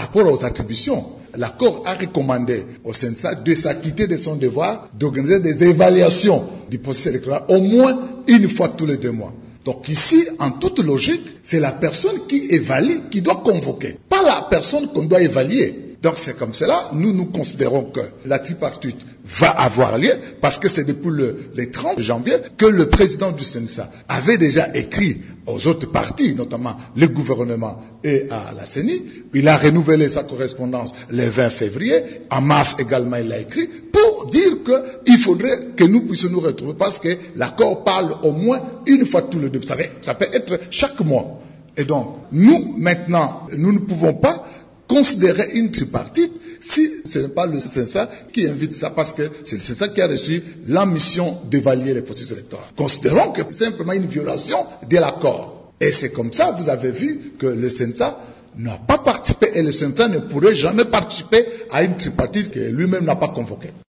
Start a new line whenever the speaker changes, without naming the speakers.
rapport aux attributions, l'accord a recommandé au CENSA de s'acquitter de son devoir d'organiser des évaluations du processus électoral au moins une fois tous les 2 mois. Donc ici, en toute logique, c'est la personne qui évalue qui doit convoquer, pas la personne qu'on doit évaluer. Donc c'est comme cela, nous considérons que la tripartite va avoir lieu parce que c'est depuis le 30 janvier que le président du CENSA avait déjà écrit aux autres partis, notamment le gouvernement et à la CENI. Il a renouvelé sa correspondance le 20 février. En mars également, il a écrit pour dire qu'il faudrait que nous puissions nous retrouver parce que l'accord parle au moins une fois tous les 2. Ça peut être chaque mois. Et donc, nous, maintenant, nous ne pouvons pas considérer une tripartite si ce n'est pas le CENSA qui invite ça, parce que c'est le CENSA qui a reçu la mission d'évaluer les processus électoraux. Considérons que c'est simplement une violation de l'accord. Et c'est comme ça, vous avez vu que le CENSA n'a pas participé et le CENSA ne pourrait jamais participer à une tripartite que lui-même n'a pas convoquée.